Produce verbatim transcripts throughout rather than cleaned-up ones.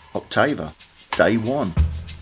Octava, Day One.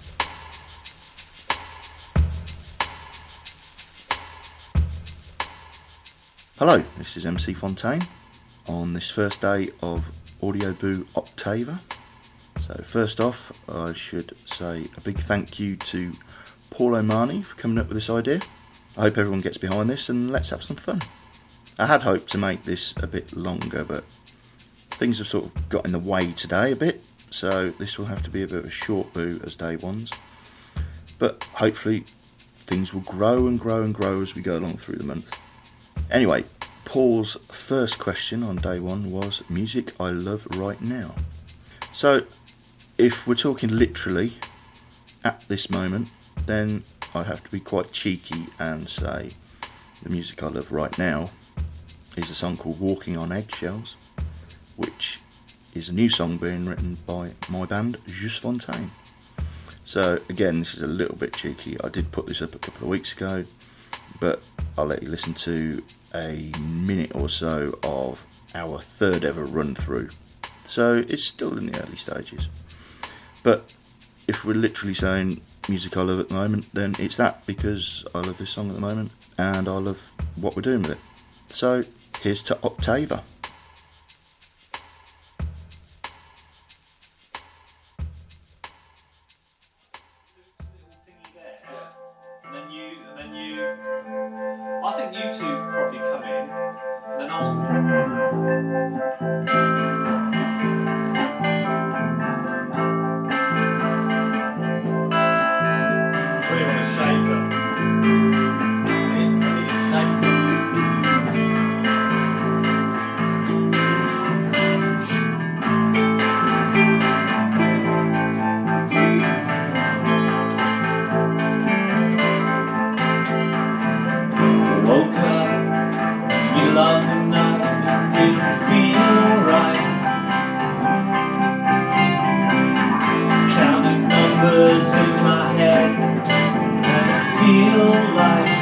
Hello, this is M C Fontaine on this first day of Audioboo Octava. So first off, I should say a big thank you to Paul O'Mahony for coming up with this idea. I hope everyone gets behind this and let's have some fun. I had hoped to make this a bit longer, but things have sort of got in the way today a bit, so this will have to be a bit of a short boo as day ones. But hopefully things will grow and grow and grow as we go along through the month. Anyway, Paul's first question on day one was music I love right now. So if we're talking literally at this moment, then I have to be quite cheeky and say the music I love right now is a song called Walking on Eggshells, which is a new song being written by my band Juste Fontaine. So again, this is a little bit cheeky. I did put this up a couple of weeks ago, but I'll let you listen to a minute or so of our third ever run through. So it's still in the early stages. But if we're literally saying music I love at the moment, then it's that, because I love this song at the moment and I love what we're doing with it. So here's to Octava. And then you, and then you, I think you two probably come in, and then I'll. So you want to shake them. I need, I need to shake them. Woke up, you loved the night, it didn't feel right. Counting numbers in my head, and I feel like